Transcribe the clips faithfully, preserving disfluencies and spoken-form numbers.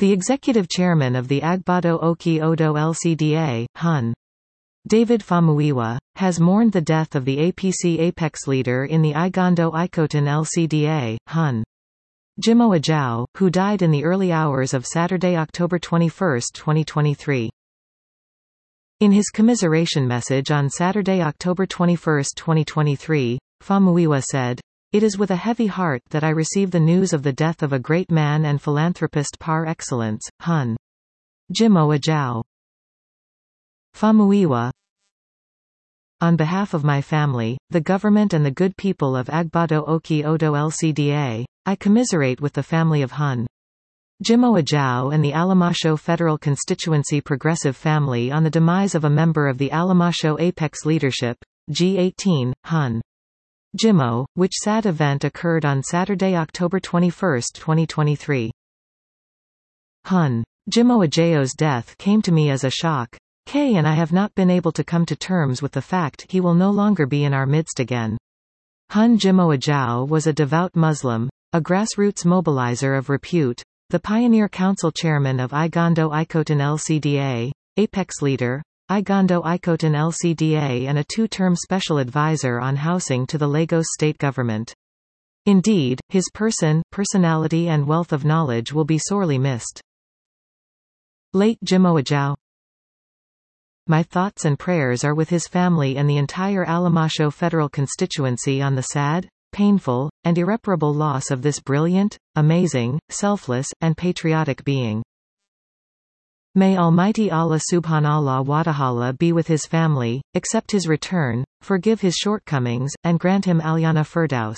The executive chairman of the Agbado Oki Odo L C D A, Hun. David Famuyiwa, has mourned the death of the A P C apex leader in the Igando Ikoton L C D A, Hun. Jimoh Ajao, who died in the early hours of Saturday, October twenty-first, twenty twenty-three. In his commiseration message on Saturday, October twenty-first, twenty twenty-three, Famuyiwa said, "It is with a heavy heart that I receive the news of the death of a great man and philanthropist par excellence, Hun. Jimoh Ajao." Famuyiwa: On behalf of my family, the government and the good people of Agbado Oki Odo L C D A, I commiserate with the family of Hun. Jimoh Ajao and the Alamasho Federal Constituency Progressive Family on the demise of a member of the Alamasho Apex Leadership, G eighteen, Hun. Jimoh, which sad event occurred on Saturday, October twenty-first, twenty twenty-three. Hun. Jimoh Ajao's death came to me as a shock. K and I have not been able to come to terms with the fact he will no longer be in our midst again. Hun Jimoh Ajao was a devout Muslim, a grassroots mobilizer of repute, the Pioneer Council chairman of Igando Ikoton L C D A, apex leader, Igando Ikoton L C D A and a two-term special advisor on housing to the Lagos state government. Indeed, his person, personality and wealth of knowledge will be sorely missed. Late Jimoh Ajao. My thoughts and prayers are with his family and the entire Alamasho federal constituency on the sad, painful, and irreparable loss of this brilliant, amazing, selfless, and patriotic being. May Almighty Allah Subhanallah wa Ta'ala be with his family, accept his return, forgive his shortcomings, and grant him Alyana Firdaus.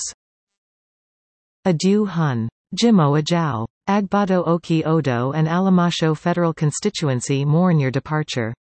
Adieu Hun. Jimoh Ajao. Agbado Oki Odo and Alamasho Federal Constituency mourn your departure.